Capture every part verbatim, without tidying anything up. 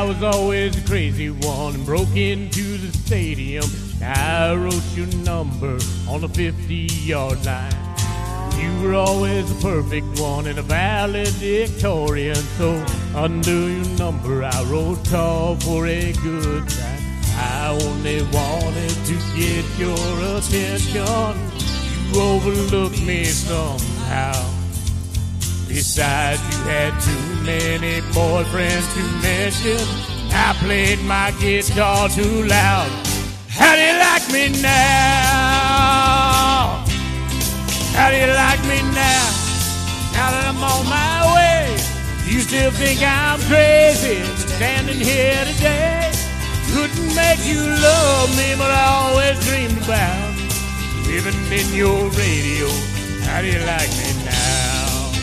was always the crazy one and broke into the stadium. I wrote your number on the fifty-yard line. You were always the perfect one and a valedictorian. So under your number I wrote call for a good time. I only wanted to get your attention. You overlooked me somehow. Besides, you had too many boyfriends to mention. I played my guitar too loud. How do you like me now? How do you like me now? Now that I'm on my way, you still think I'm crazy for standing here today? Couldn't make you love me, but I always dreamed about living in your radio. How do you like me now?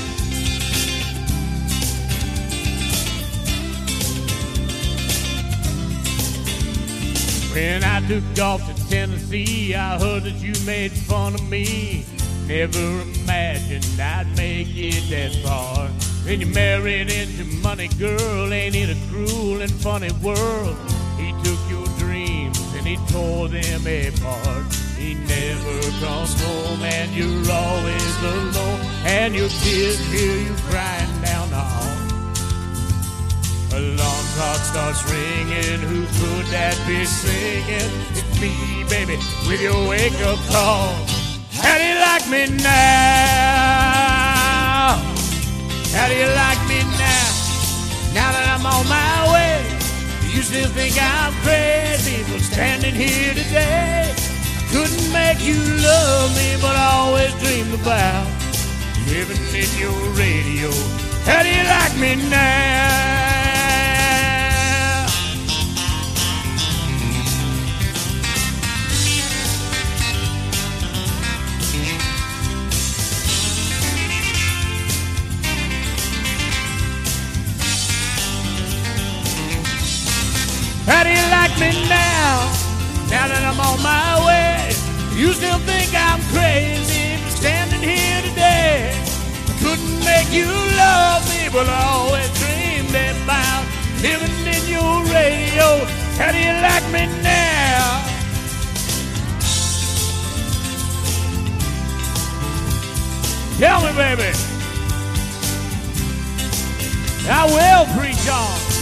When I took off to Tennessee, I heard that you made fun of me. Never imagined I'd make it that far. Then you married into money, girl. Ain't it a cruel and funny world? He took your dreams and he tore them apart. He never comes home and you're always alone. And your kids hear you crying down the hall. Alarm clock starts ringing. Who could that be singing? It's me, baby, with your wake-up call. How do you like me now? How do you like me now? Now that I'm on my way, you still think I'm crazy for standing here today? I couldn't make you love me, but I always dreamed about living in your radio. How do you like me now? How do you like me now? Now that I'm on my way, you still think I'm crazy for standing here today? I couldn't make you love me, but I always dreamed about living in your radio. How do you like me now? Tell me, baby. I will preach on.